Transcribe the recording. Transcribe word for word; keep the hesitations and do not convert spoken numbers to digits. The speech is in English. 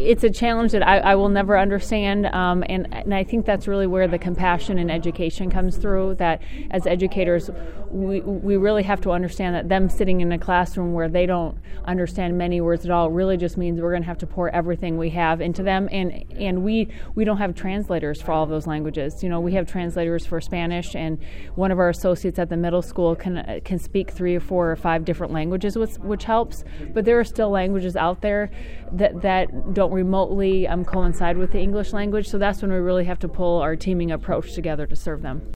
it's a challenge that I, I will never understand, um, and, and I think that's really where the compassion in education comes through, that as educators, we, we really have to understand that them sitting in a classroom where they don't understand many words at all really just means we're going to have to pour everything we have into them, and, and we, we don't have translators for all of those languages. You know, we have translators for Spanish, and one of our associates at the middle school can, can speak three or four or five different languages, which, which helps, but there are still languages out there that, that don't remotely um, coincide with the English language, so that's when we really have to pull our teaming approach together to serve them.